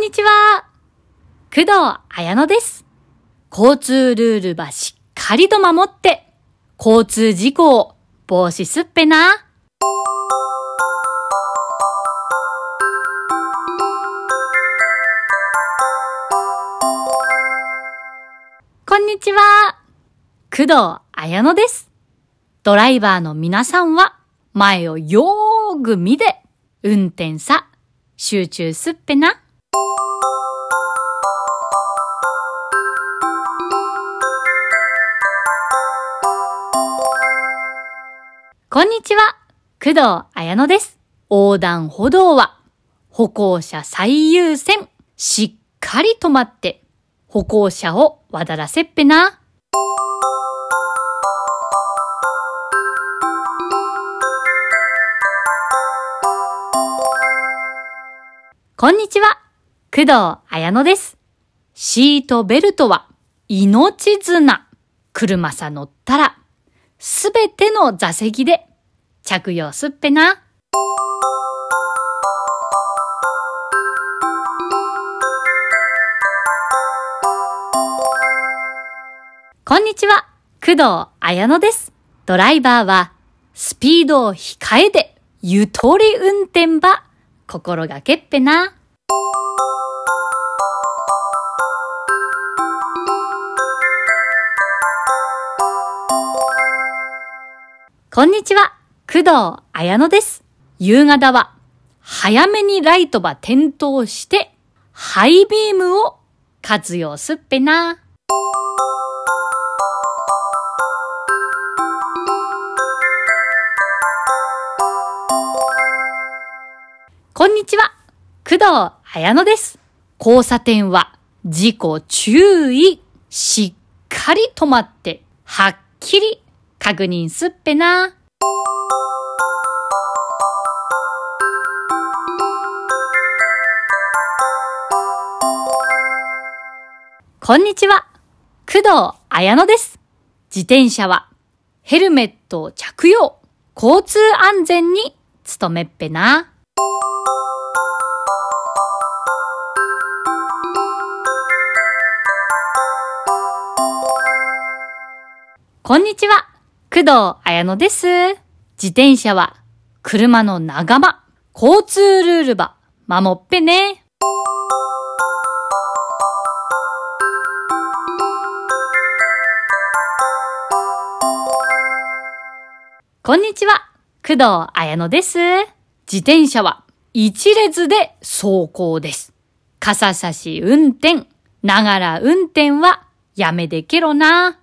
にちは。工藤綾乃です。交通ルールばしっかりと守って、交通事故を防止すっぺな。こんにちは。工藤綾乃です。ドライバーの皆さんは、前をよーく見て、運転さ、集中すっぺな。こんにちは。工藤綾乃です。横断歩道は歩行者最優先。しっかり止まって歩行者を渡らせっぺな。こんにちは。工藤綾乃です。シートベルトは命綱。車さ乗ったらすべての座席で着用すっぺな。こんにちは。工藤綾乃です。ドライバーはスピードを控えでゆとり運転ば心がけっぺな。こんにちは。工藤綾乃です。夕方は早めにライトば点灯してハイビームを活用すっぺな。こんにちは。工藤綾乃です。交差点は事故注意。しっかり止まってはっきり確認すっぺな。こんにちは。工藤綾乃です。自転車はヘルメットを着用。交通安全に努めっぺな。こんにちは。工藤綾乃です。自転車は車の仲間。交通ルールば守っぺね。こんにちは。工藤綾乃です。自転車は一列で走行です。傘差し運転、ながら運転はやめでけろな。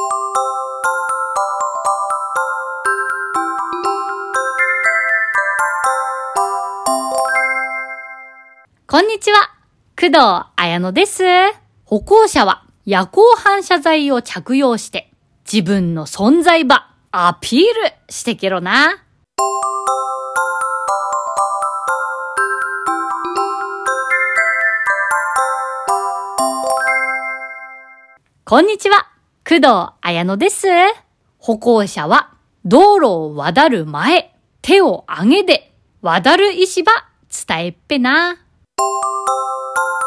こんにちは。工藤綾乃です。歩行者は夜光反射材を着用して自分の存在ばアピールしてけろな。こんにちは。工藤綾乃です。歩行者は道路を渡る前、手を上げて渡る意思ば伝えっぺな。